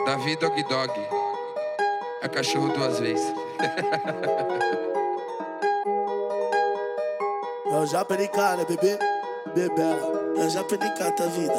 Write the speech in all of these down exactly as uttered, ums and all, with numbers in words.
Davi Dog Dog. É cachorro duas vezes. Eu já pericar, né, bebê? Bebela, eu já pericar tua vida.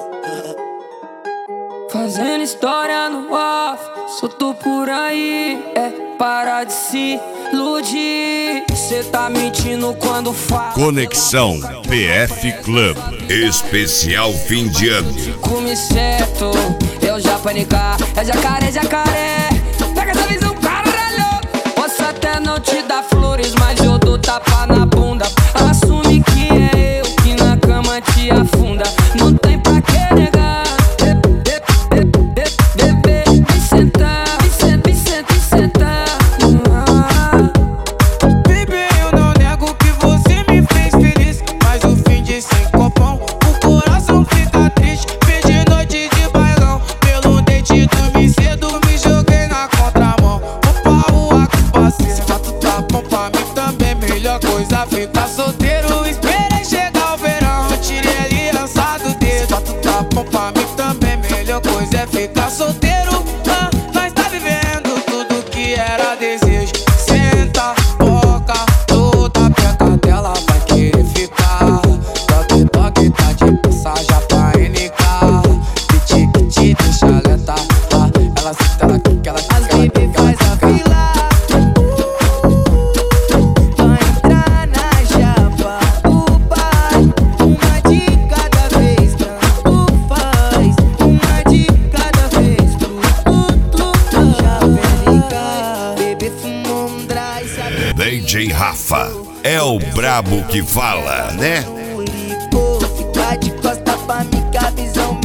Fazendo história no off, solto por aí. É parar de se iludir. Cê tá mentindo quando fala. Conexão P F Club especial fim de ano. Come certo, eu já panicar. É jacaré, jacaré. Pega essa visão, caralho. Posso até não te dar flores, mas eu dou tapa na bunda. Assume que é eu que na cama te afunda. Não tem pra que negar. Bebê, vem sentar, vem sentar, vem sentar, vem sentar. Bebê, eu não nego que você me fez feliz, mas o fim de sem copão, o coração fica triste. Perdi noite de bailão, pelo dente dormi cedo, me joguei na contramão. Opa, o aco passei, se fato tá bom pra mim também, melhor coisa ficar solteiro. Esperei chegar o verão, tirei aliança do dedo. Se fato tá bom pra mim também, melhor coisa é ficar solteiro. Ah, nós tá vivendo tudo que era desejo. Senta, boca, toda peca dela vai querer ficar. Dog, dog, tá de passagem pra N K. Kit, kit, deixa letar. Ah, ela senta, ela quica, ela quica, ela quica, ela faz a fila. Vai entrar na chapa do pai. Uma de cada vez, tanto faz. Uma de cada vez, tudo, tudo. Já verificar, bebê fumou um dry, sabe? D J Rafa é o brabo que fala, né? Ligou, fica de costa pra mim que a visão